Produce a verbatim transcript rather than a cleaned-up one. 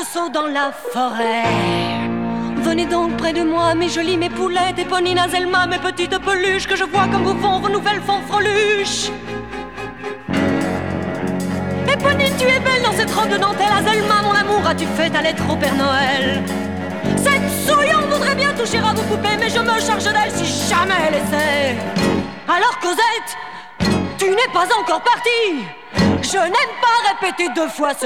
saut dans la forêt. Venez donc près de moi, mes jolies, mes poulettes, Éponine, Azelma, mes petites peluches, que je vois comme vous font vos nouvelles fanfreluches. Éponine, tu es belle dans cette robe de dentelle. Azelma, mon amour, as-tu fait ta lettre au Père Noël? Cette souillon voudrait bien toucher à vos poupées, mais je me charge d'elle si jamais elle essaie. Alors Cosette, tu n'es pas encore partie. Je n'aime pas répéter deux fois ce